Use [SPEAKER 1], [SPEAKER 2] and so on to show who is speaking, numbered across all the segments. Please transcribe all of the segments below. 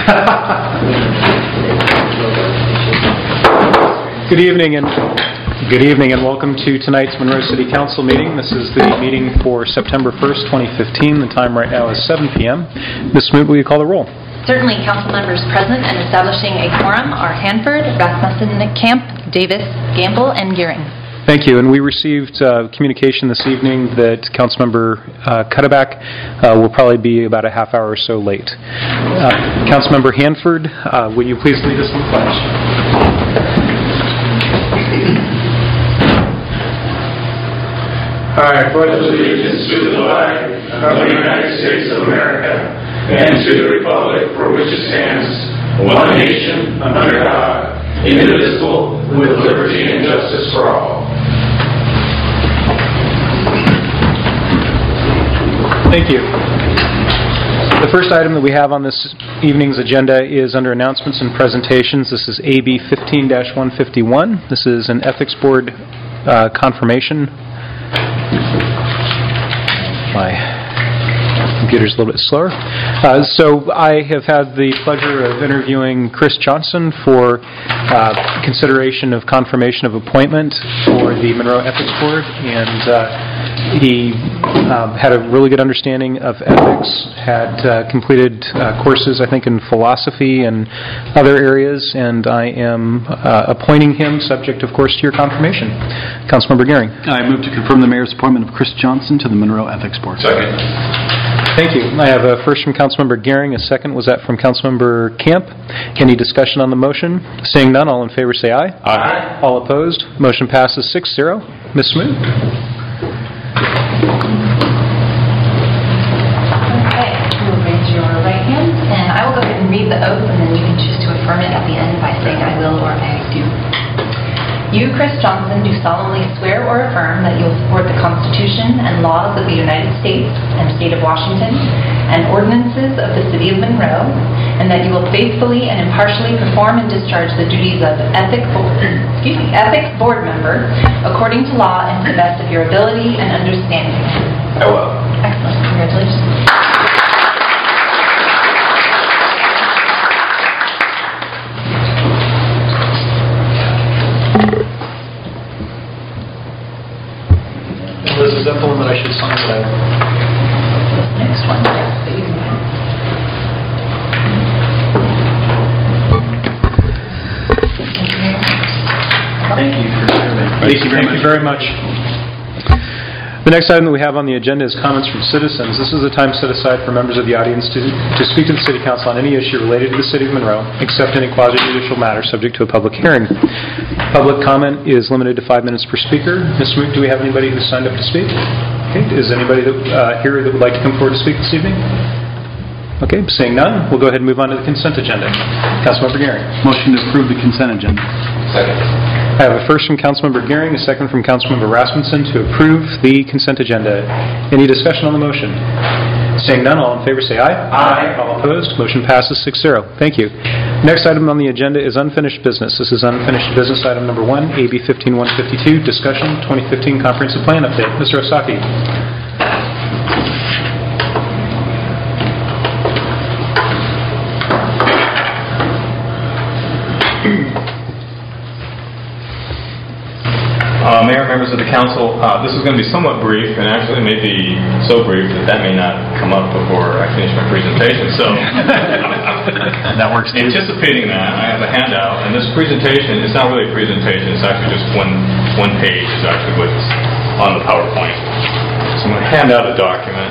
[SPEAKER 1] Good evening and welcome to tonight's Monroe City Council meeting. This is the meeting for September 1st, 2015. The time right now is 7 p.m. Ms. Smoot, will you call the roll?
[SPEAKER 2] Certainly. Council members present and establishing a quorum are Hanford, Rasmussen, Camp, Davis, Gamble, and Gearing.
[SPEAKER 1] Thank you. And we received communication this evening that Councilmember Cuddeback will probably be about a half hour or so late. Councilmember Hanford, will you please lead us in the pledge?
[SPEAKER 3] I pledge allegiance to the flag of the United States of America and to the republic for which it stands, one nation, under God, indivisible, with liberty and justice for all.
[SPEAKER 1] Thank you. The first item that we have on this evening's agenda is under announcements and presentations. This is AB 15-151. This is an Ethics Board confirmation. My computer's a little bit slower. So I have had the pleasure of interviewing Chris Johnson for consideration of confirmation of appointment for the Monroe Ethics Board, and he had a really good understanding of ethics, had completed courses, I think, in philosophy and other areas, and I am appointing him, subject, of course, to your confirmation. Councilmember Gearing.
[SPEAKER 4] I move to confirm the mayor's appointment of Chris Johnson to the Monroe Ethics Board.
[SPEAKER 3] Second.
[SPEAKER 1] Thank you. I have a first from Councilmember Gearing, a second was that from Councilmember Camp. Any discussion on the motion? Seeing none, all in favor say aye.
[SPEAKER 3] Aye.
[SPEAKER 1] All opposed? Motion passes 6-0. Ms. Smoot.
[SPEAKER 2] Okay, you will raise your right hand, and I will go ahead and read the oath, and then you can choose to affirm it at the end by saying I will or I do. You, Chris Johnson, do solemnly swear or affirm that you will support the Constitution and laws of the United States and State of Washington and ordinances of the City of Monroe, and that you will faithfully and impartially perform and discharge the duties of Ethics Board member according to law and to the best of your ability and understanding.
[SPEAKER 3] I will.
[SPEAKER 2] Excellent. Congratulations.
[SPEAKER 1] Liz, is that the one that I should sign?
[SPEAKER 2] This next one, yes, that you can sign.
[SPEAKER 4] Thank you for serving.
[SPEAKER 1] Thank you very much. The next item that we have on the agenda is comments from citizens. This is a time set aside for members of the audience to speak to the City Council on any issue related to the City of Monroe, except any quasi-judicial matter subject to a public hearing. Public comment is limited to 5 minutes per speaker. Ms. Smoot, do we have anybody who's signed up to speak? Okay. Is anybody here that would like to come forward to speak this evening? Okay. Seeing none, we'll go ahead and move on to the consent agenda. Councilmember Gearing.
[SPEAKER 4] Motion to approve the consent agenda.
[SPEAKER 3] Second.
[SPEAKER 1] I have a first from Councilmember Gearing, a second from Councilmember Rasmussen to approve the consent agenda. Any discussion on the motion? Seeing none, all in favor say aye.
[SPEAKER 3] Aye.
[SPEAKER 1] All opposed? Motion passes 6-0. Thank you. Next item on the agenda is unfinished business. This is unfinished business item number 1, AB 15-152, discussion 2015 comprehensive plan update. Mr. Osaki.
[SPEAKER 5] Mayor, members of the council, this is going to be somewhat brief, and actually may be so brief that may not come up before I finish my presentation. So,
[SPEAKER 4] That works too.
[SPEAKER 5] Anticipating that, I have a handout, and this presentation is not really a presentation. It's actually just one page is actually what's on the PowerPoint. So I'm going to hand out a document.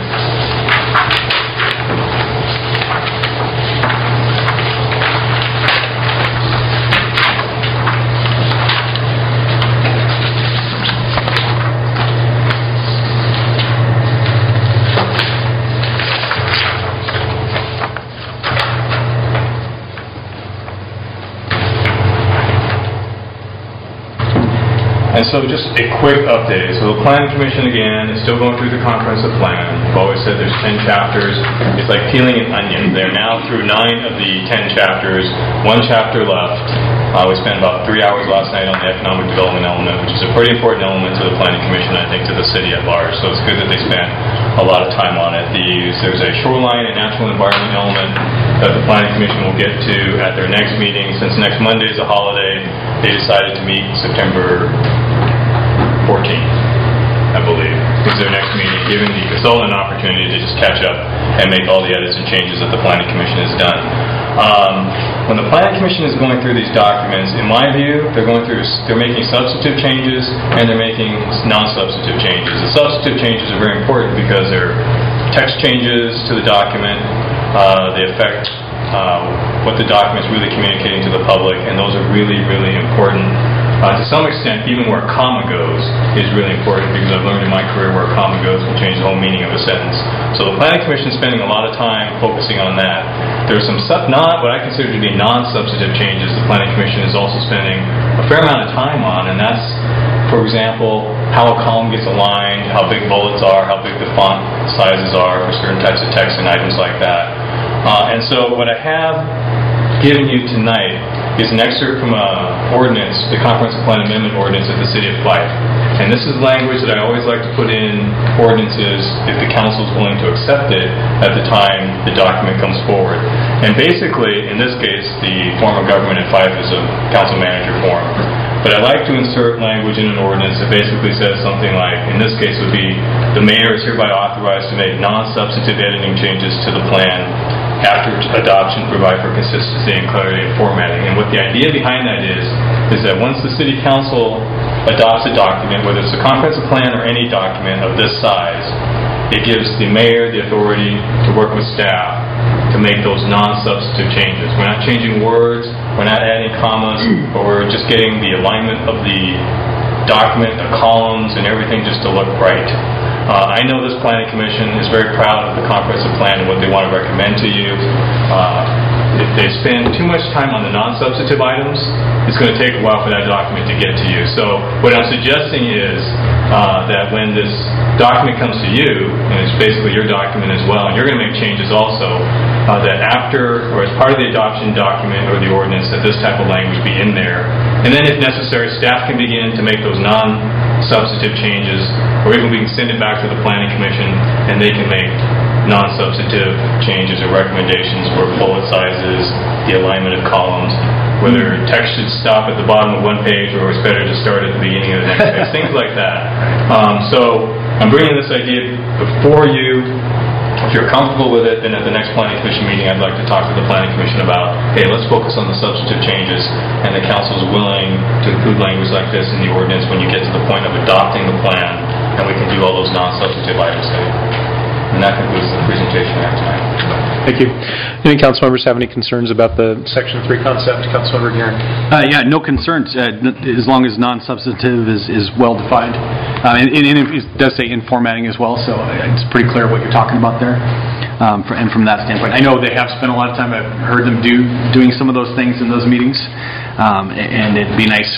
[SPEAKER 5] And so just a quick update. So the Planning Commission, again, is still going through the comprehensive plan. I've always said there's 10 chapters. It's like peeling an onion. They're now through 9 of the 10 chapters, 1 chapter left. We spent about 3 hours last night on the economic development element, which is a pretty important element to the Planning Commission, I think, to the city at large. So it's good that they spent a lot of time on it. There's a shoreline and natural environment element that the Planning Commission will get to at their next meeting. Since next Monday is a holiday, they decided to meet September 14th, I believe, is their next meeting, giving the consultant an opportunity to just catch up and make all the edits and changes that the Planning Commission has done. When the Planning Commission is going through these documents, in my view, they're making substantive changes and they're making non-substantive changes. The substantive changes are very important because they're text changes to the document. They affect what the document's really communicating to the public, and those are really, really important. To some extent, even where a comma goes is really important, because I've learned in my career where a comma goes will change the whole meaning of a sentence. So the Planning Commission is spending a lot of time focusing on that. There's some what I consider to be non-substantive changes the Planning Commission is also spending a fair amount of time on, and that's, for example, how a column gets aligned, how big bullets are, how big the font sizes are for certain types of text and items like that. And so what I have given you tonight is an excerpt from an ordinance, the Comprehensive Plan Amendment Ordinance of the City of Fife. And this is language that I always like to put in ordinances if the council is willing to accept it at the time the document comes forward. And basically, in this case, the form of government in Fife is a council manager form. But I like to insert language in an ordinance that basically says something like, in this case would be, the mayor is hereby authorized to make non-substantive editing changes to the plan after adoption, provide for consistency and clarity in formatting. And what the idea behind that is that once the city council adopts a document, whether it's a comprehensive plan or any document of this size, it gives the mayor the authority to work with staff to make those non-substantive changes. We're not changing words, we're not adding commas, but we're just getting the alignment of the document, the columns, and everything just to look right. I know this Planning Commission is very proud of the comprehensive plan and what they want to recommend to you. If they spend too much time on the non-substantive items, it's going to take a while for that document to get to you. So what I'm suggesting is that when this document comes to you, and it's basically your document as well, and you're going to make changes also, that after or as part of the adoption document or the ordinance, that this type of language be in there. And then if necessary, staff can begin to make those non-substantive changes, or even we can send it back to the Planning Commission and they can make non-substantive changes or recommendations for bullet sizes, the alignment of columns, whether text should stop at the bottom of one page or it's better to start at the beginning of the next page, things like that. So I'm bringing this idea before you. If you're comfortable with it, then at the next Planning Commission meeting, I'd like to talk to the Planning Commission about, hey, let's focus on the substantive changes, and the council is willing to include language like this in the ordinance when you get to the point of adopting the plan, and we can do all those non-substantive items later. And that concludes the presentation I have tonight.
[SPEAKER 1] Thank you. Any council members have any concerns about the Section 3 concept? Councilmember Gearing.
[SPEAKER 4] Yeah, no concerns, as long as non-substantive is well defined. And it does say in formatting as well, so it's pretty clear what you're talking about there. And from that standpoint, I know they have spent a lot of time. I've heard them doing some of those things in those meetings, and it'd be nice,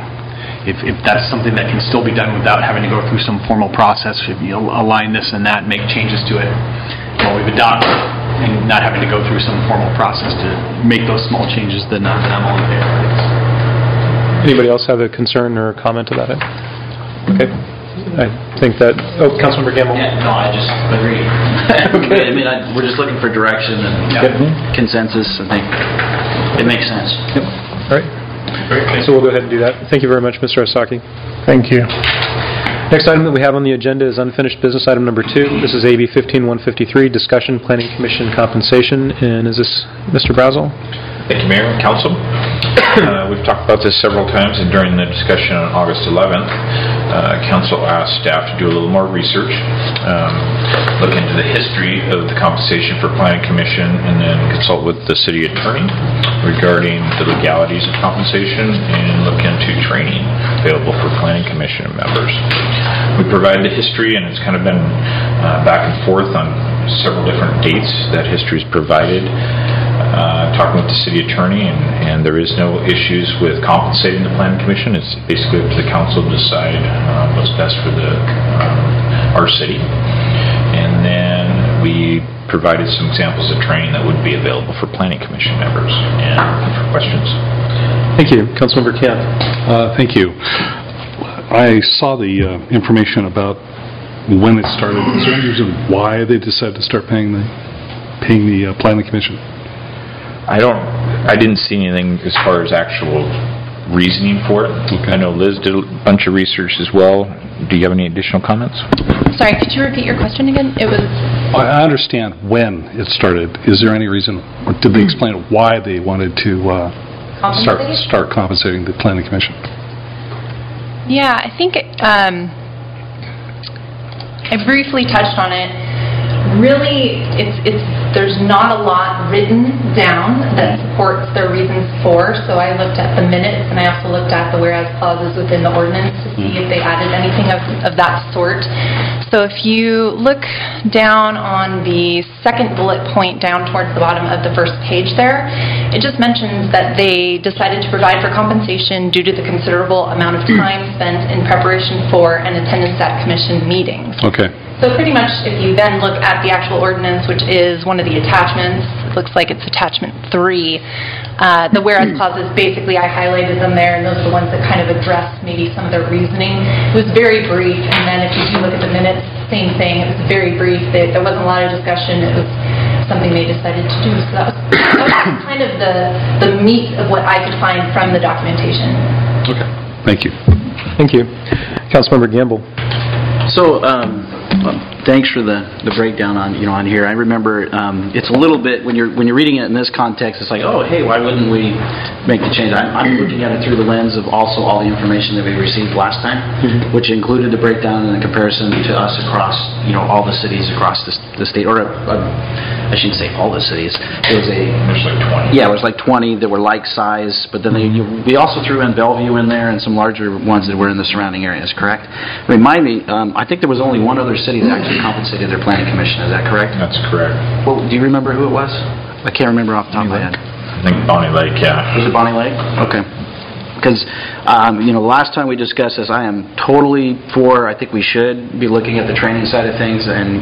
[SPEAKER 4] if that's something that can still be done without having to go through some formal process, if you align this and that, make changes to it while we've adopted it, and not having to go through some formal process to make those small changes, then I'm all in favor.
[SPEAKER 1] Anybody else have a concern or a comment about it? Okay. I think that... Oh, Councilmember Gamble.
[SPEAKER 6] Yeah, no, I just agree.
[SPEAKER 1] Okay.
[SPEAKER 6] I mean, we're just looking for direction and consensus. I think it makes sense.
[SPEAKER 1] Yep. All right. So we'll go ahead and do that. Thank you very much, Mr. Osaki.
[SPEAKER 7] Thank you.
[SPEAKER 1] Next item that we have on the agenda is unfinished business item number 2. This is AB 15153, discussion Planning Commission compensation. And is this Mr. Brazel?
[SPEAKER 8] Thank you, Mayor and Council. We've talked about this several times, and during the discussion on August 11th, Council asked staff to do a little more research, look into the history of the compensation for Planning Commission, and then consult with the City Attorney regarding the legalities of compensation, and look into training available for Planning Commission members. We provided the history, and it's kind of been back and forth on several different dates that history is provided. Talking with the City Attorney, and there is no issues with compensating the Planning Commission. It's basically up to the Council to decide what's best for our city. And then we provided some examples of training that would be available for Planning Commission members. And for questions.
[SPEAKER 1] Thank you. Councilmember Camp.
[SPEAKER 7] Thank you. I saw the information about when it started. Is there any reason why they decided to start paying the Planning Commission?
[SPEAKER 8] I didn't see anything as far as actual reasoning for it.
[SPEAKER 7] Okay.
[SPEAKER 8] I know Liz did a bunch of research as well. Do you have any additional comments?
[SPEAKER 2] Sorry, could you repeat your question again? It was...
[SPEAKER 7] I understand when it started. Is there any reason, or did they explain why they wanted to start compensating the Planning Commission?
[SPEAKER 2] Yeah, I think I briefly touched on it. Really, there's not a lot written down that supports their reasons for, so I looked at the minutes and I also looked at the whereas clauses within the ordinance to see if they added anything of that sort. So if you look down on the second bullet point down towards the bottom of the first page there, it just mentions that they decided to provide for compensation due to the considerable amount of time spent in preparation for and attendance at commission meetings.
[SPEAKER 7] Okay.
[SPEAKER 2] So pretty much if you then look at the actual ordinance, which is one of the attachments, it looks like it's attachment 3, the whereas clauses, basically I highlighted them there, and those are the ones that kind of address maybe some of their reasoning. It was very brief, and then if you do look at the minutes, same thing, it was very brief. There wasn't a lot of discussion. It was something they decided to do. So that was kind of the meat of what I could find from the documentation.
[SPEAKER 7] Okay. Thank you.
[SPEAKER 1] Thank you. Councilmember Gamble.
[SPEAKER 6] So, thanks for the breakdown on here. I remember it's a little bit when you're reading it in this context, it's like, oh, hey, why wouldn't we make the change? I'm looking at it through the lens of also all the information that we received last time, which included the breakdown and the comparison to us across all the cities across the state, or I shouldn't say all the cities. There's
[SPEAKER 8] like 20.
[SPEAKER 6] Yeah, it was like 20 that were like size, but then we also threw in Bellevue in there and some larger ones that were in the surrounding areas. Correct? Remind me, I think there was only one other city that actually compensated their planning commission. Is that correct?
[SPEAKER 8] That's correct.
[SPEAKER 6] Well, do you remember who it was? I can't remember off the top of my head.
[SPEAKER 8] I think Bonnie Lake, yeah.
[SPEAKER 6] Was it Bonnie Lake? Okay. Because, the last time we discussed this, I am totally for, I think we should be looking at the training side of things and,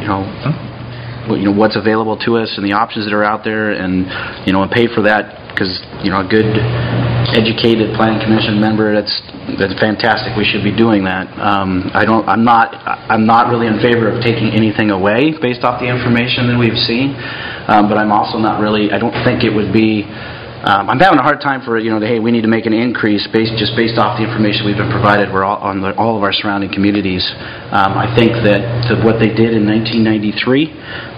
[SPEAKER 6] what's available to us and the options that are out there and pay for that because, a good educated planning commission member, that's fantastic. We should be doing that. I'm not really in favor of taking anything away based off the information that we've seen, but I'm also not really. I don't think it would be. I'm having a hard time for hey, we need to make an increase based off the information we've been provided. We're all on all of our surrounding communities. I think that what they did in 1993.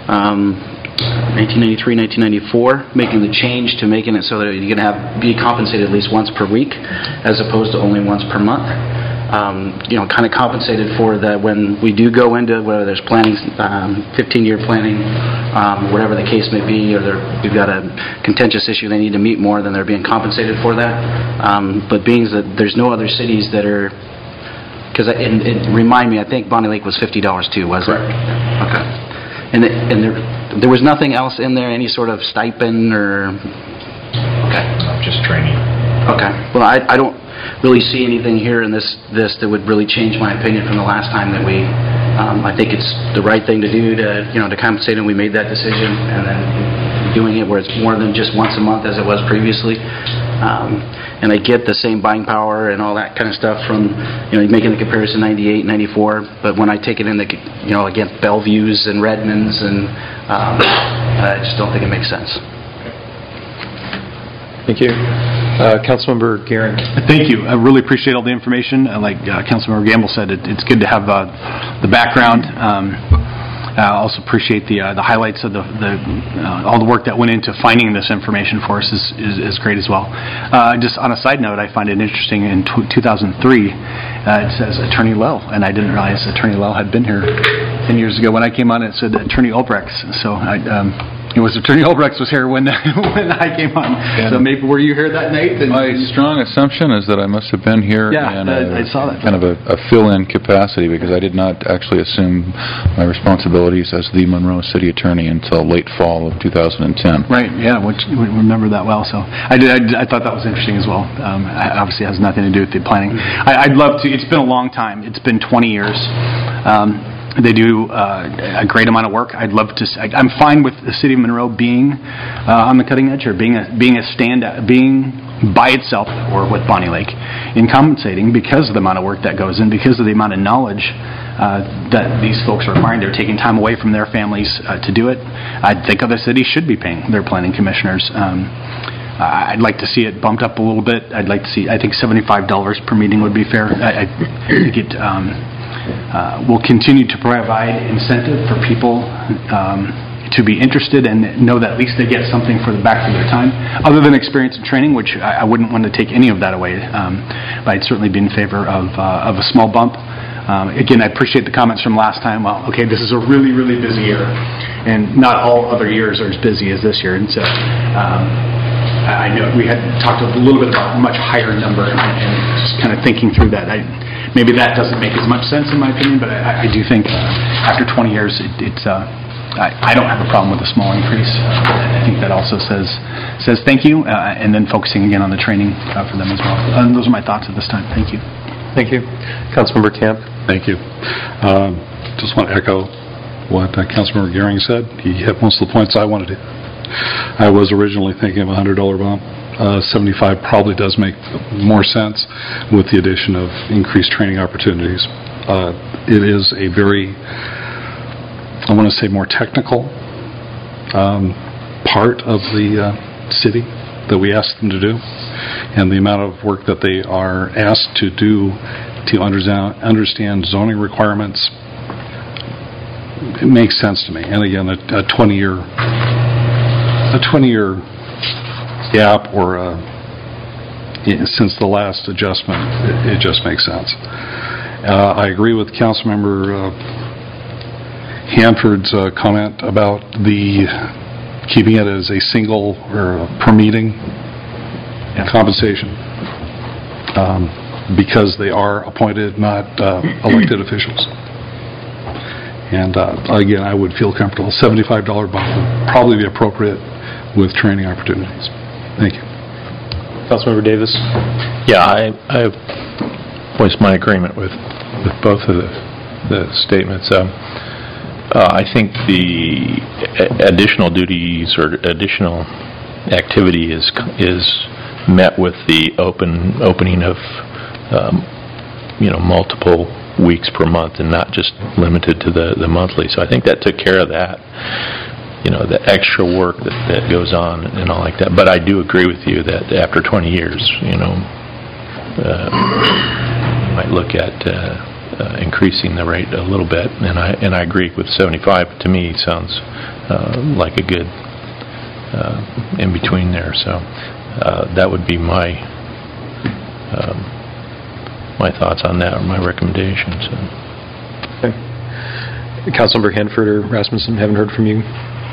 [SPEAKER 6] 1994, making the change to making it so that you're going to be compensated at least once per week as opposed to only once per month. Kind of compensated for that when we do go into whether there's planning, 15-year planning, whatever the case may be, or we've got a contentious issue they need to meet more, then they're being compensated for that. But being that there's no other cities that are, because remind me, I think Bonnie Lake was $50 too, was it?
[SPEAKER 8] Correct.
[SPEAKER 6] Okay. And there was nothing else in there, any sort of stipend or... Okay.
[SPEAKER 8] Just training.
[SPEAKER 6] Okay. Well, I don't really see anything here in this that would really change my opinion from the last time that we... I think it's the right thing to do to compensate, and we made that decision, and then doing it where it's more than just once a month as it was previously. And I get the same buying power and all that kind of stuff from, making the comparison 98, 94, but when I take it in against Bellevue's and Redmond's, and I just don't think it makes sense.
[SPEAKER 1] Thank you. Councilmember Guerin.
[SPEAKER 4] Thank you. I really appreciate all the information. Like Councilmember Gamble said, it's good to have the background. I also appreciate the highlights of all the work that went into finding this information for us is great as well. Just on a side note, I find it interesting in 2003, it says Attorney Lowe, and I didn't realize Attorney Lowe had been here 10 years ago. When I came on, it said Attorney Obrechts. So it was Attorney Obrechts was here when I came on. Yeah. So maybe were you here that night?
[SPEAKER 9] My strong assumption is that I must have been here in
[SPEAKER 4] I saw that.
[SPEAKER 9] kind of a fill-in capacity because I did not actually assume my responsibilities as the Monroe City Attorney until late fall of 2010.
[SPEAKER 4] Right, yeah, which we remember that well. So I thought that was interesting as well. Obviously it has nothing to do with the planning. I'd love to, it's been a long time. It's been 20 years. They do a great amount of work. I'd love to. I'm fine with the city of Monroe being on the cutting edge, or being by itself, or with Bonnie Lake, in compensating because of the amount of work that goes in, because of the amount of knowledge that these folks are acquiring. They're taking time away from their families to do it. I think other cities should be paying their planning commissioners. I'd like to see it bumped up a little bit. I'd like to see. I think $75 per meeting would be fair. I think it will continue to provide incentive for people to be interested and know that at least they get something for the back of their time, other than experience and training, which I wouldn't want to take any of that away. But I'd certainly be in favor of a small bump. Again, I appreciate the comments from last time. Well, okay, this is a really, really busy year, and not all other years are as busy as this year. And so I know we had talked a little bit about a much higher number, and just kind of thinking through that. Maybe that doesn't make as much sense in my opinion, but I do think after 20 years, I don't have a problem with a small increase. I think that also says thank you, and then focusing again on the training for them as well. And those are my thoughts at this time. Thank you.
[SPEAKER 1] Thank you. Councilmember Camp.
[SPEAKER 7] Thank you. Just want to echo what Councilmember Gehring said. He hit most of the points I wanted to. I was originally thinking of a $100 bump. 75 probably does make more sense with the addition of increased training opportunities. It is a very, I want to say, more technical part of the city that we ask them to do, and the amount of work that they are asked to do to understand zoning requirements, it makes sense to me. And again, a 20-year gap, or since the last adjustment, it just makes sense. I agree with Councilmember Hanford's comment about keeping it as a single or per meeting compensation, because they are appointed, not elected officials. And again, I would feel comfortable. $75 bump would probably be appropriate with training opportunities. Thank you.
[SPEAKER 1] Councilmember Davis.
[SPEAKER 8] Yeah, I voice my agreement with both of the statements. I think the additional duties or additional activity is met with the opening of multiple weeks per month, and not just limited to the monthly. So I think that took care of that. The extra work that goes on and all like that. But I do agree with you that after 20 years, you might look at increasing the rate a little bit. And I agree with 75. To me, sounds like a good in between there. So that would be my thoughts on that, or my recommendations.
[SPEAKER 1] Okay. Councilmember Hanford or Rasmussen, haven't heard from you.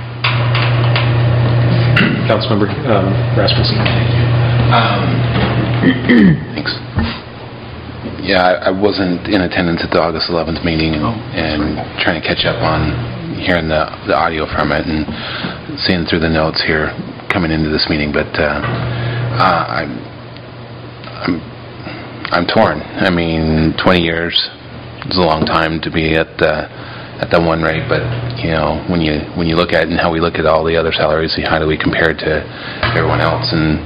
[SPEAKER 1] Councilmember Rasmussen.
[SPEAKER 10] Thanks. Yeah, I wasn't in attendance at the August 11th meeting, and trying to catch up on hearing the audio from it and seeing through the notes here coming into this meeting. But I'm torn. I mean, 20 years is a long time to be at the one rate, but when you look at it and how we look at all the other salaries, how do we compare it to everyone else? And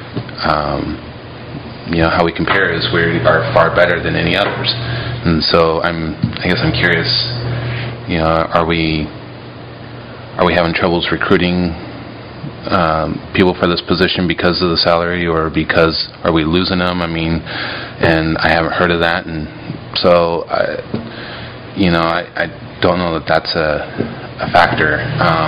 [SPEAKER 10] how we compare is we are far better than any others. And so I guess I'm curious, are we having troubles recruiting people for this position because of the salary, or because are we losing them? I mean, and I haven't heard of that, and so I don't know that that's a factor.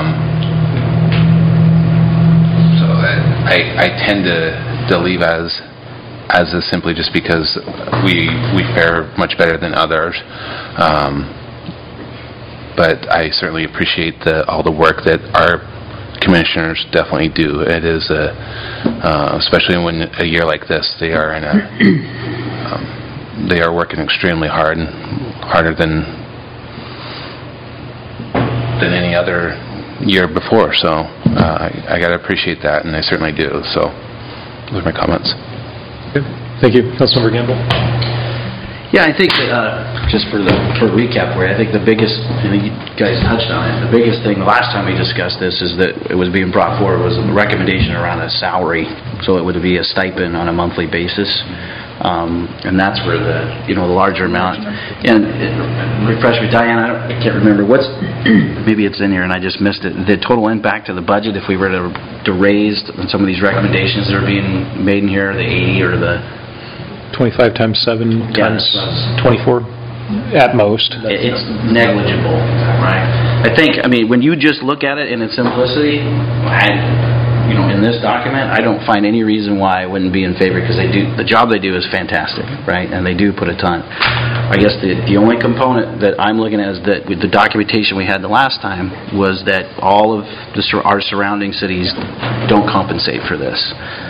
[SPEAKER 10] So I tend to leave as is simply just because we fare much better than others. But I certainly appreciate all the work that our commissioners definitely do. It is especially when a year like this, they are they are working extremely hard, and harder than any other year before. So I got to appreciate that, and I certainly do. So those are my comments.
[SPEAKER 1] Good. Thank you. Councilmember Gamble.
[SPEAKER 6] Yeah, I think that, just for recap for you, I think the biggest, and you guys touched on it, the biggest thing the last time we discussed this is that it was being brought forward was a recommendation around a salary, so it would be a stipend on a monthly basis. And that's where the larger amount, and refresh me, Diane, I can't remember, maybe it's in here and I just missed it, the total impact to the budget if we were to raise on some of these recommendations that are being made in here, the 80 or the
[SPEAKER 1] 25 times 7 times 24 at most.
[SPEAKER 6] It's negligible, right? I think, when you just look at it in its simplicity, in this document, I don't find any reason why I wouldn't be in favor, because the job they do is fantastic, right? And they do put a ton. I guess the only component that I'm looking at is that with the documentation we had the last time was that all of our surrounding cities don't compensate for this.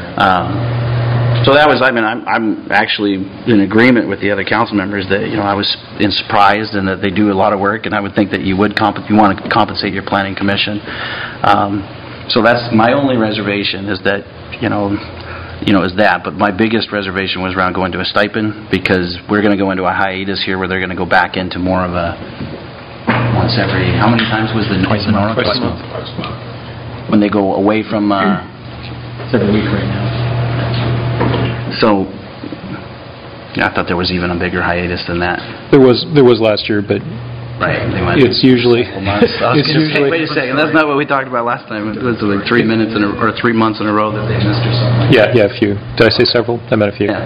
[SPEAKER 6] So that was, I'm actually in agreement with the other council members that, I was surprised and that they do a lot of work, and I would think that you want to compensate your planning commission. So that's my only reservation is that, is that. But my biggest reservation was around going to a stipend, because we're going to go into a hiatus here where they're going to go back into more of a once every, how many times was the norm? Twice a month. When they go away from, it's every week right now. So, I thought there was even a bigger hiatus than that.
[SPEAKER 1] There was last year, but
[SPEAKER 6] right,
[SPEAKER 1] it's usually.
[SPEAKER 6] Wait a second, that's not what we talked about last time. It was like 3 minutes or 3 months in a row that they missed or something.
[SPEAKER 1] Yeah, a few. Did I say several? I meant a few.
[SPEAKER 6] Yeah.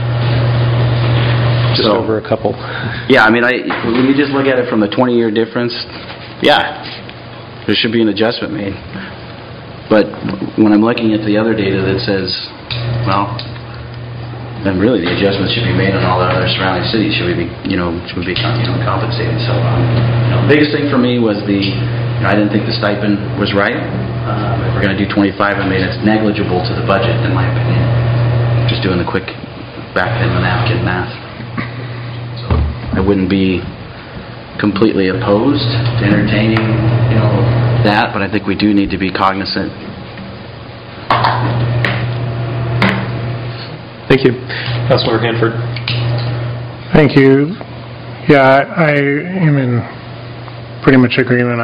[SPEAKER 1] Just over a couple.
[SPEAKER 6] Yeah, when you just look at it from the 20-year difference, there should be an adjustment made. But when I'm looking at the other data that says, then really the adjustments should be made on all the other surrounding cities. Should we be compensated? So the biggest thing for me was I didn't think the stipend was right. If we're going to do 25, it's negligible to the budget in my opinion. Just doing the quick back in the napkin math. So I wouldn't be completely opposed to entertaining that, but I think we do need to be cognizant.
[SPEAKER 1] Thank you. Councilor Hanford.
[SPEAKER 11] Thank you. Yeah, I am in pretty much agreement.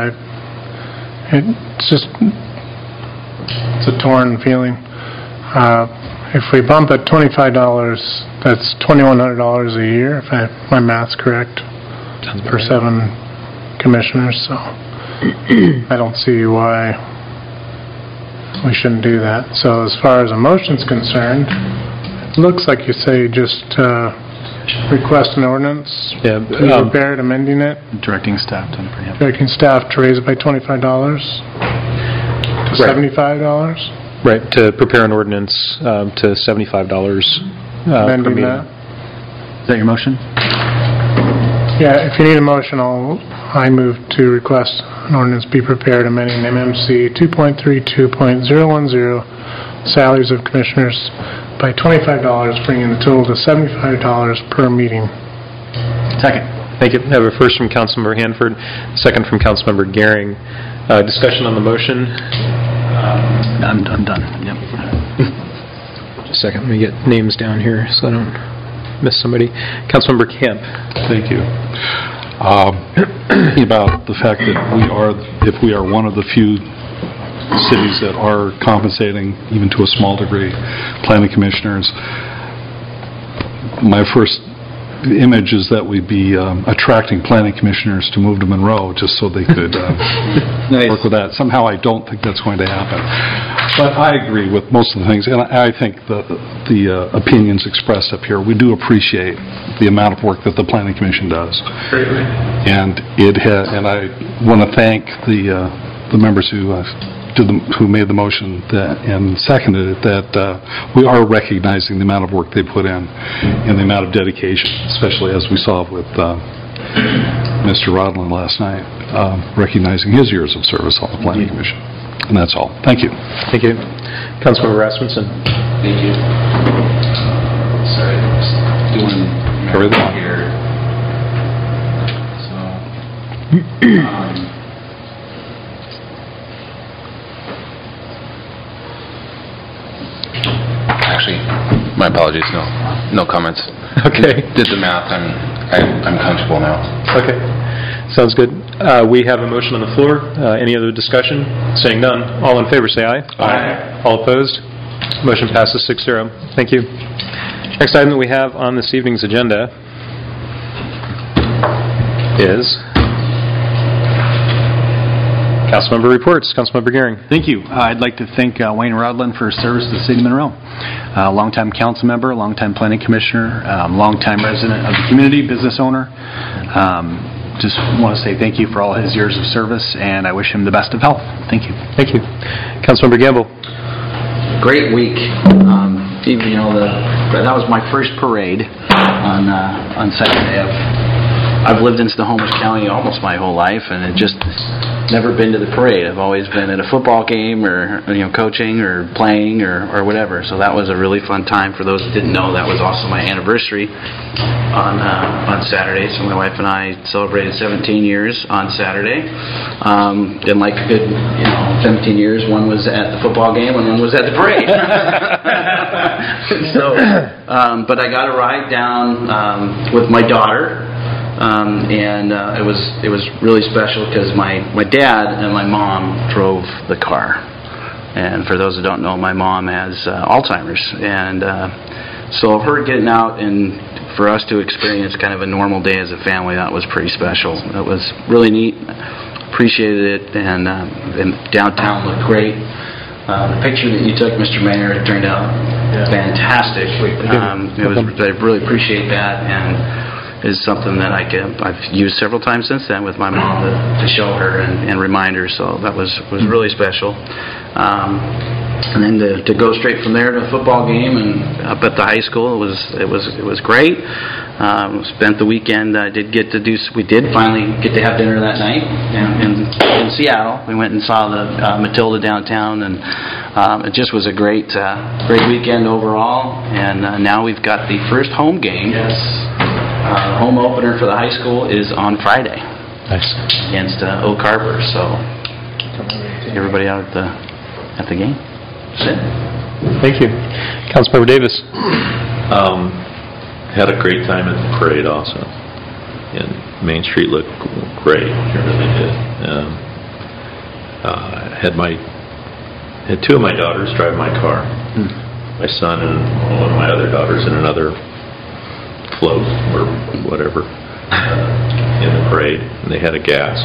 [SPEAKER 11] It's a torn feeling. If we bump it $25, that's $2,100 a year, if my math's correct, per 7 commissioners. So I don't see why we shouldn't do that. So as far as a motion's concerned, looks like you say just request an ordinance, be prepared, amending it.
[SPEAKER 4] Directing staff to
[SPEAKER 11] raise it by $25 to $75.
[SPEAKER 1] Right, to prepare an ordinance to $75 per meeting. That.
[SPEAKER 4] Is that your motion?
[SPEAKER 11] Yeah, if you need a motion, I move to request an ordinance be prepared amending MMC 2.32.010 salaries of commissioners by $25, bringing the total to $75 per meeting.
[SPEAKER 1] Second. Thank you. I have a first from Councilmember Hanford, second from Councilmember Gehring. Discussion on the motion.
[SPEAKER 4] I'm done. Yep.
[SPEAKER 1] Just a second. Let me get names down here so I don't miss somebody. Councilmember Camp.
[SPEAKER 7] Thank you. About the fact that if we are one of the few cities that are compensating, even to a small degree, planning commissioners, my first image is that we'd be attracting planning commissioners to move to Monroe just so they could work with that. Somehow I don't think that's going to happen. But I agree with most of the things, and I think the opinions expressed up here, we do appreciate the amount of work that the planning commission does.
[SPEAKER 1] Greatly.
[SPEAKER 7] And I want to thank the members who made the motion and seconded it, that we are recognizing the amount of work they put in and the amount of dedication, especially as we saw with Mr. Rodlin last night, recognizing his years of service on the Planning Commission. And that's all. Thank you.
[SPEAKER 1] Thank you. Councilmember Rasmussen.
[SPEAKER 6] Thank you. Sorry, just doing everything here. So, actually,
[SPEAKER 10] My apologies, no comments.
[SPEAKER 1] Okay.
[SPEAKER 10] Did the math, I'm comfortable now.
[SPEAKER 1] Okay. Sounds good. We have a motion on the floor. Any other discussion? Seeing none. All in favor say aye.
[SPEAKER 3] Aye.
[SPEAKER 1] All opposed? Motion passes 6-0. Thank you. Next item that we have on this evening's agenda is Councilmember reports. Councilmember Gehring.
[SPEAKER 4] Thank you. I'd like to thank Wayne Rodland for his service to the City of Monroe. Longtime council member, longtime planning commissioner, longtime resident of the community, business owner. Just want to say thank you for all his years of service, and I wish him the best of health. Thank you.
[SPEAKER 1] Thank you. Councilmember Gamble.
[SPEAKER 6] Great week. That was my first parade on Saturday. I've lived in Snohomish County almost my whole life, and it just never been to the parade. I've always been at a football game or coaching or playing or whatever. So that was a really fun time. For those that didn't know, that was also my anniversary on Saturday. So my wife and I celebrated 17 years on Saturday. In like a good 17 years, one was at the football game and one was at the parade. But I got a ride down with my daughter. And it was really special because my dad and my mom drove the car. And for those who don't know, my mom has Alzheimer's. And so her getting out and for us to experience kind of a normal day as a family, that was pretty special. It was really neat. Appreciated it. And downtown looked great. The picture that you took, Mr. Mayor, it turned out fantastic. I really appreciate that. And is something that I've used several times since then with my mom to show her and remind her. So that was really special. And then to go straight from there to a football game and up at the high school, it was great. Spent the weekend. We did finally get to have dinner that night in Seattle. We went and saw the Matilda downtown, and it just was a great weekend overall. And now we've got the first home game. Yes. Home opener for the high school is on Friday.
[SPEAKER 1] Nice.
[SPEAKER 6] Against Oak Harbor. So everybody out at the game. That's it.
[SPEAKER 1] Thank you. Councilmember Davis.
[SPEAKER 3] Had a great time at the parade also. And Main Street looked great. It really did. Had two of my daughters drive my car. My son and one of my other daughters in another float or whatever in the parade, and they had a gas,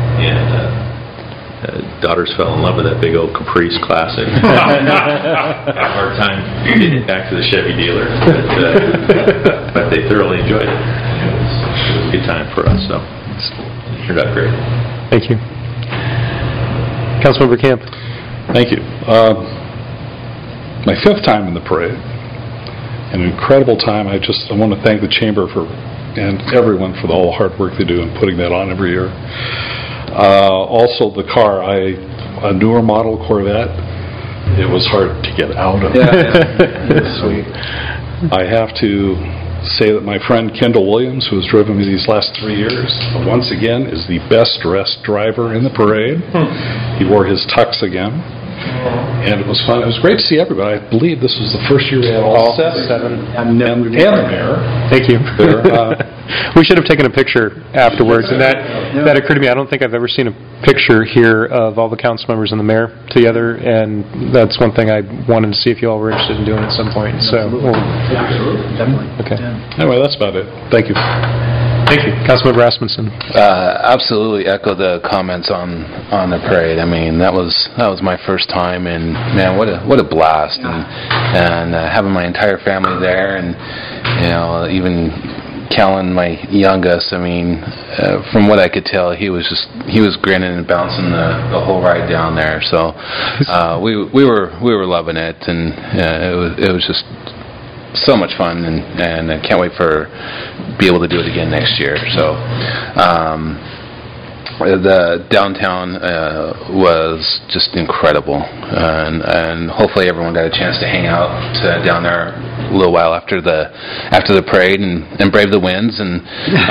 [SPEAKER 3] and daughters fell in love with that big old Caprice Classic. Had a hard time getting back to the Chevy dealer, but they thoroughly enjoyed it. It was a good time for us, so it turned out great.
[SPEAKER 1] Thank you. Councilmember Camp.
[SPEAKER 7] Thank you. My fifth time in the parade. An incredible time. I want to thank the Chamber and everyone for all the hard work they do in putting that on every year. Also, the car, a newer model Corvette, it was hard to get out of. It was sweet. I have to say that my friend Kendall Williams, who has driven me these last 3 years, once again is the best dressed driver in the parade. He wore his tux again. And it was fun. It was great to see everybody. I believe this was the first year we had all seven. And the mayor.
[SPEAKER 1] Thank you. We should have taken a picture afterwards, and that occurred to me. I don't think I've ever seen a picture here of all the council members and the mayor together, and that's one thing I wanted to see if you all were interested in doing at some point. So,
[SPEAKER 6] absolutely, definitely.
[SPEAKER 1] Okay.
[SPEAKER 7] Anyway, that's about it. Thank you.
[SPEAKER 1] Thank you. Councilmember Rasmussen.
[SPEAKER 10] Absolutely echo the comments on the parade. I mean, that was my first time, and man, what a blast! And having my entire family there, and even Callan, my youngest. I mean, from what I could tell, he was grinning and bouncing the whole ride down there. So we were loving it, and it was just so much fun, and I can't wait be able to do it again next year. So the downtown was just incredible, and hopefully everyone got a chance to hang out down there a little while after the parade and brave the winds, and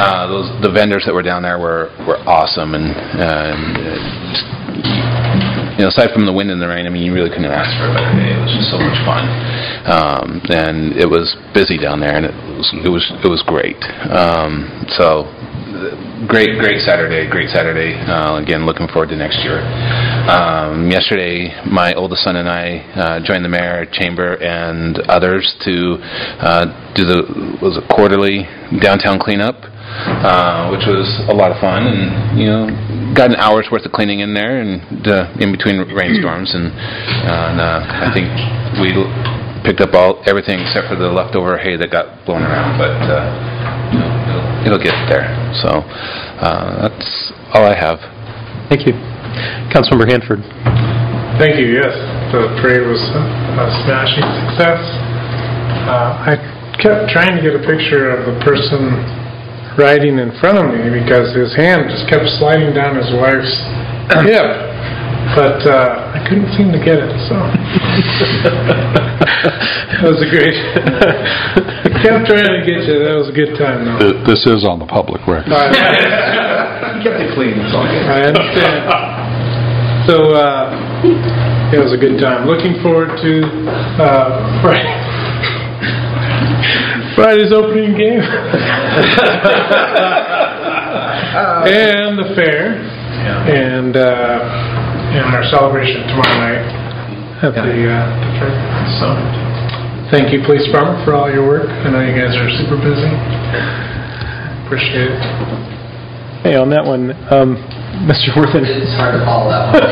[SPEAKER 10] the vendors that were down there were awesome, and aside from the wind and the rain, I mean, you really couldn't ask for a better day. It was just so much fun. And it was busy down there, and it was great. So great Saturday. Again, looking forward to next year. Yesterday, my oldest son and I joined the mayor, chamber, and others to do the quarterly downtown cleanup, which was a lot of fun, and got an hour's worth of cleaning in there, and in between rainstorms, and I think we picked up everything except for the leftover hay that got blown around, but it'll get there. So that's all I have.
[SPEAKER 1] Thank you. Councilmember Hanford.
[SPEAKER 11] Thank you, yes. The parade was a smashing success. I kept trying to get a picture of the person riding in front of me because his hand just kept sliding down his wife's hip, but I couldn't seem to get it, so that was a great I kept trying to get you. That was a good time, though.
[SPEAKER 7] This is on the public record.
[SPEAKER 11] You
[SPEAKER 4] kept it clean, that's all.
[SPEAKER 11] I understand. So it was a good time. Looking forward to Friday's opening game. And the fair. And our celebration tomorrow night at the fair. So, thank you, Police Department, for all your work. I know you guys are super busy. Appreciate it.
[SPEAKER 1] Hey, on that one, Mr. Worthen.
[SPEAKER 12] It's hard to follow that one.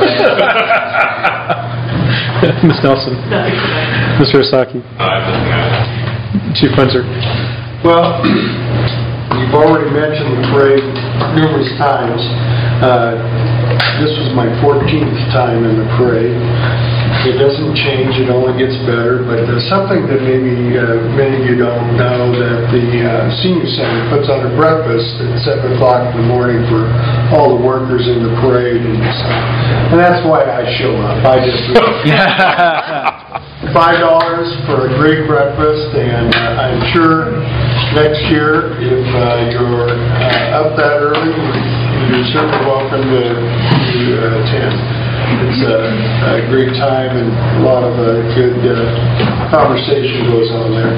[SPEAKER 1] Ms. Nelson. Mr. Osaki. Chief Quinzer.
[SPEAKER 13] Well, you've already mentioned the parade numerous times. This was my 14th time in the parade. It doesn't change, it only gets better, but there's something that maybe many of you don't know, that the Senior Center puts on a breakfast at 7 o'clock in the morning for all the workers in the parade, and that's why I show up. I just $5 for a great breakfast, and I'm sure next year, if you're up that early, you're certainly welcome to attend. It's a great time, and a lot of good conversation goes on there.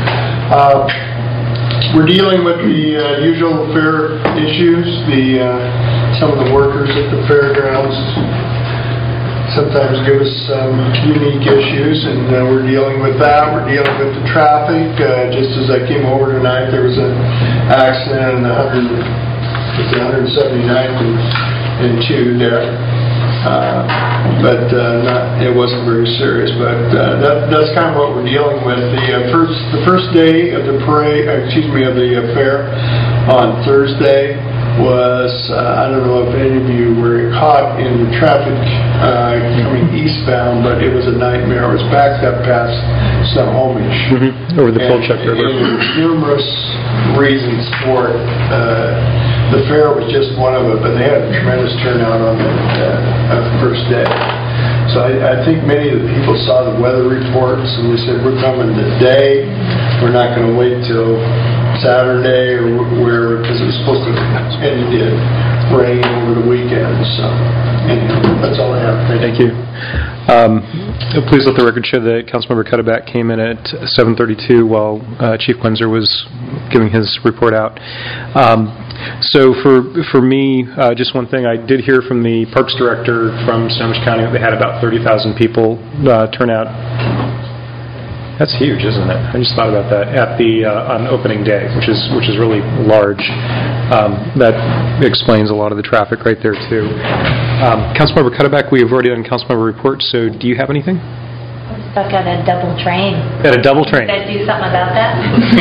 [SPEAKER 13] We're dealing with the usual fair issues. Some of the workers at the fairgrounds sometimes give us some unique issues, and we're dealing with that. We're dealing with the traffic. Just as I came over tonight, there was an accident on 179th and 2 there. But it wasn't very serious. But that's kind of what we're dealing with. The first day of the parade, of the fair on Thursday was, I don't know if any of you were caught in the traffic coming eastbound, but it was a nightmare. It was backed up past Snohomish.
[SPEAKER 1] Over the Pilchuck River.
[SPEAKER 13] And there were numerous reasons for it. The fair was just one of it, but they had a tremendous turnout on the first day. So I think many of the people saw the weather reports, and they said, we're coming today. We're not going to wait till Saturday or where, because it was supposed to, and it did, rain over the weekend. So anyway, that's all I have.
[SPEAKER 1] Thank you. Please let the record show that Councilmember Cuddeback came in at 7:32 while Chief Quinzer was giving his report out. So for me, just one thing, I did hear from the Parks Director from Snohomish County that they had about 30,000 people turn out. That's huge, isn't it? I just thought about that at the on opening day, which is really large. That explains a lot of the traffic right there too. Councilmember Cuddeback, we have already done Councilmember reports. So do you have anything?
[SPEAKER 14] Stuck at a double train.
[SPEAKER 1] At a double train.
[SPEAKER 14] Did I do something about that?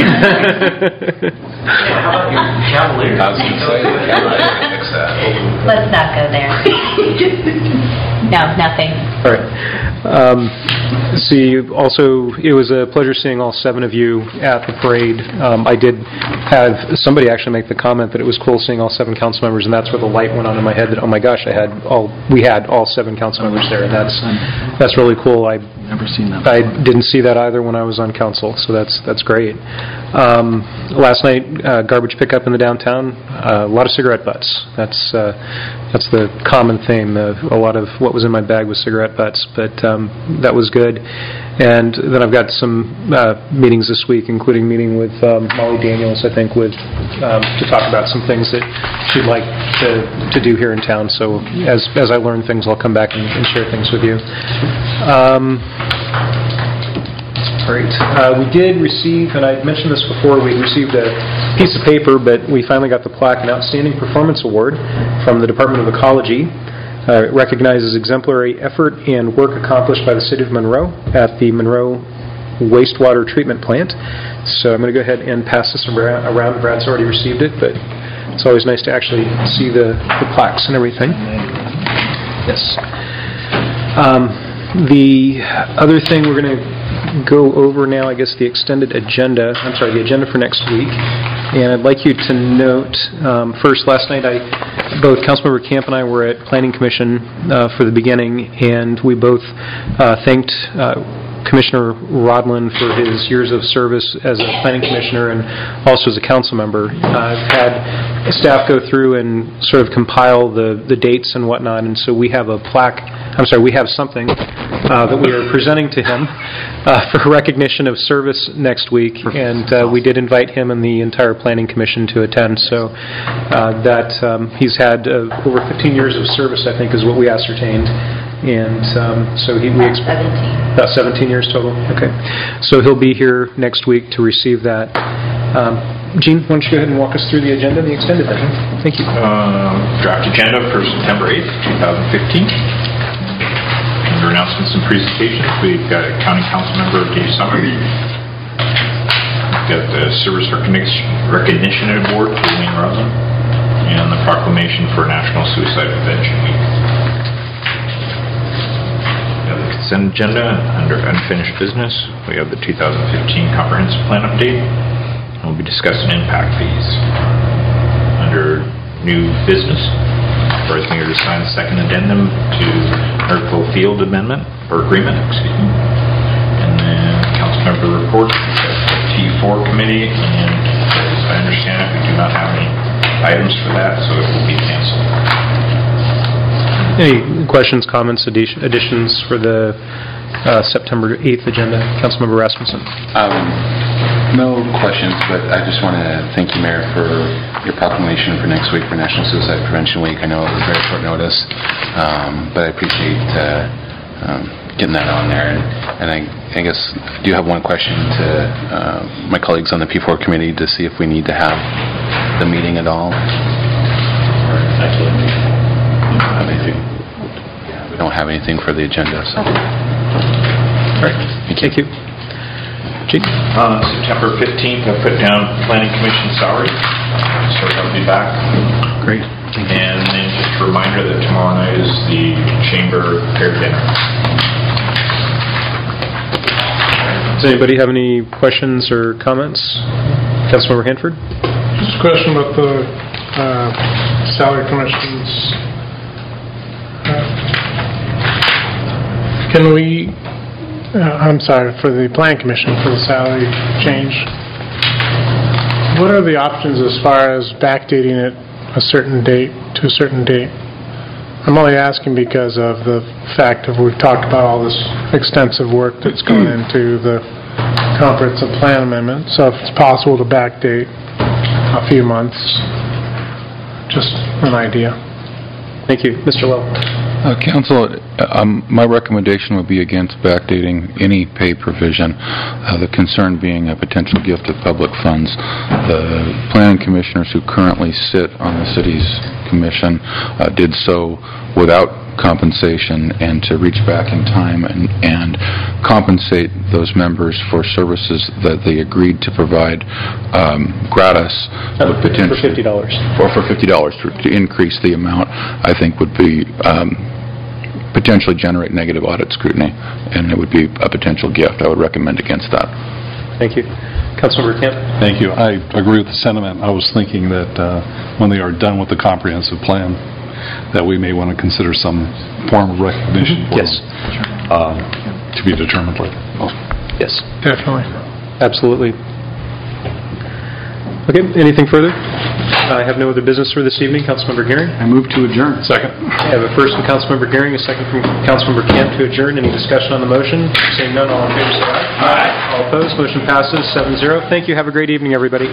[SPEAKER 12] How about your Cavaliers?
[SPEAKER 10] I was going to say, the Cavaliers fix that.
[SPEAKER 14] Let's not go there. No, nothing.
[SPEAKER 1] All right. See, also, it was a pleasure seeing all 7 of you at the parade. I did have somebody actually make the comment that it was cool seeing all 7 council members, and that's where the light went on in my head that, oh my gosh, we had all 7 council members there, and that's really cool. I
[SPEAKER 4] Never seen that.
[SPEAKER 1] I didn't see that either when I was on council, so that's great. Last night, garbage pickup in the downtown, a lot of cigarette butts. That's the common theme. A lot of what was in my bag was cigarette butts, but that was good. And then I've got some meetings this week, including meeting with Molly Daniels, I think, to talk about some things that she'd like to do here in town. So as I learn things, I'll come back and share things with you. Great. We did receive, and I mentioned this before, we received a piece of paper, but we finally got the plaque, an Outstanding Performance Award from the Department of Ecology. It recognizes exemplary effort and work accomplished by the City of Monroe at the Monroe Wastewater Treatment Plant. So I'm going to go ahead and pass this around. Brad's already received it, but it's always nice to actually see the plaques and everything. Yes. The other thing we're going to go over now, I guess, the agenda for next week. And I'd like you to note, first, last night, both Councilmember Camp and I were at Planning Commission for the beginning, and we both thanked Commissioner Rodlin for his years of service as a planning commissioner and also as a council member. I've had staff go through and sort of compile the dates and whatnot, and so we have we have something that we are presenting to him for recognition of service next week, and we did invite him and the entire planning commission to attend. So he's had over 15 years of service, I think, is what we ascertained. And so we expect about 17 years total. Okay, so he'll be here next week to receive that. Gene, why don't you go ahead and walk us through the agenda, the extended version? Thank you.
[SPEAKER 8] Draft agenda for September 8th, 2015. Under announcements and presentations, we've got County Council Member Dave Summer. We've got the Service Recognition Award for Wayne Roslin, and the proclamation for National Suicide Prevention Week. Consent agenda. Under unfinished business, we have the 2015 comprehensive plan update. We'll be discussing impact fees. Under new business, first we are to sign the second addendum to Merkville Field Agreement, and then council member report, T4 committee, and as I understand it, we do not have any items for that, so it will be canceled.
[SPEAKER 1] Any questions, comments, additions for the September 8th agenda? Councilmember Rasmussen.
[SPEAKER 10] No questions, but I just want to thank you, Mayor, for your proclamation for next week for National Suicide Prevention Week. I know it was very short notice, but I appreciate getting that on there. And I guess I do have one question to my colleagues on the P4 committee to see if we need to have the meeting at all. We don't have anything for the agenda, so.
[SPEAKER 1] All right. Thank you. Gene?
[SPEAKER 8] September 15th, I put down Planning Commission salary, so I'll be back.
[SPEAKER 1] Great.
[SPEAKER 8] And then just a reminder that tomorrow night is the Chamber Fair Dinner.
[SPEAKER 1] Does anybody have any questions or comments? Councilmember Hanford?
[SPEAKER 11] Just a question about the salary commissions. Can we, for the Planning Commission, for the salary change, what are the options as far as backdating it a certain date to a certain date? I'm only asking because of the fact that we've talked about all this extensive work that's gone into the comprehensive plan amendment, so if it's possible to backdate a few months, just an idea.
[SPEAKER 1] Thank you. Mr. Lowe.
[SPEAKER 9] Council, my recommendation would be against backdating any pay provision, the concern being a potential gift of public funds. The planning commissioners who currently sit on the city's commission did so without compensation, and to reach back in time and compensate those members for services that they agreed to provide gratis would potentially...
[SPEAKER 1] For $50.
[SPEAKER 9] For $50 to increase the amount, I think would be... potentially generate negative audit scrutiny, and it would be a potential gift. I would recommend against that.
[SPEAKER 1] Thank you. Councilmember Kemp?
[SPEAKER 7] Thank you. I agree with the sentiment. I was thinking that when they are done with the comprehensive plan, that we may want to consider some form of recognition for them. to be determined later.
[SPEAKER 1] Yes,
[SPEAKER 11] Definitely.
[SPEAKER 1] absolutely. Okay, anything further? I have no other business for this evening. Councilmember Gearing?
[SPEAKER 4] I move to adjourn.
[SPEAKER 7] Second.
[SPEAKER 1] I have a first from Councilmember Gearing, a second from Councilmember Camp to adjourn. Any discussion on the motion? Seeing none, all in favor say aye. Aye. All opposed, motion passes 7-0. Thank you. Have a great evening, everybody.